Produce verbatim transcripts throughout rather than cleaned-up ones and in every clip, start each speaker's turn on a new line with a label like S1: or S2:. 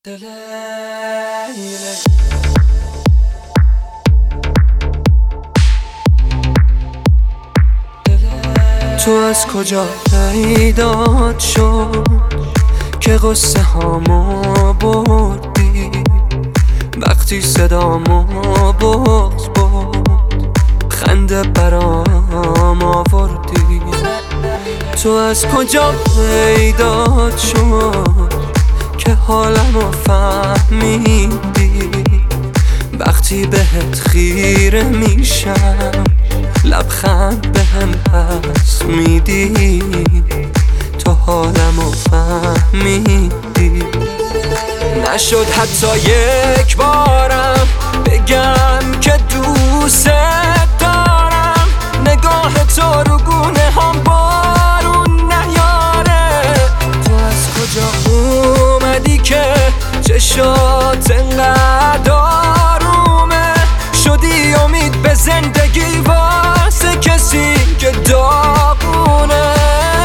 S1: تو از کجا پیدات شد که قصه هامو بردی؟ وقتی صدامو بغض بود خنده برام آوردی. تو از کجا پیدات شد که حالمو فهمیدی؟ وقتی بهت خیره میشم لبخند بهم پس میدی. تو حالمو فهمیدی. نشد حتی یک بارم بگم که دوست دارم. نگاه تو رو گونه هم بارون نیاره. تو از کجا اومدی که چشات انقدر آرومه؟ شدی امید به زندگی واسه کسی که داغونه.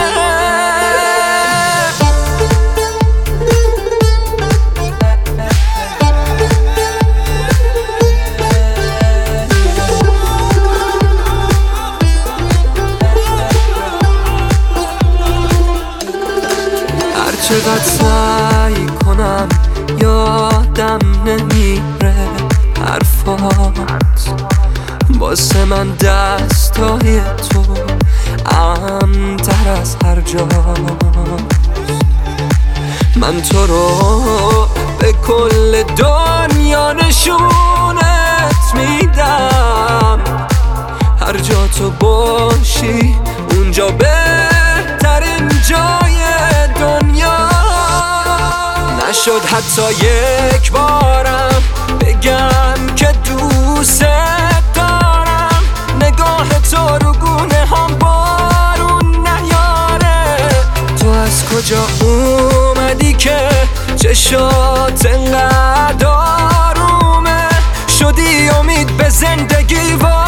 S1: چقدر سعی کنم یادم نمیره حرفات. واسه من دستای تو امن‌تر از هر جاست. من تو رو به کل دنیا نشونت میدم. هر جا تو باشی اونجا بهترین جای دنیا. نشد حتی یک بارم بگم که دوست دارم. نگاه تو رو گونه هم بارون نیاره. تو از کجا اومدی که چشات انقدر آرومه؟ شدی امید به زندگی و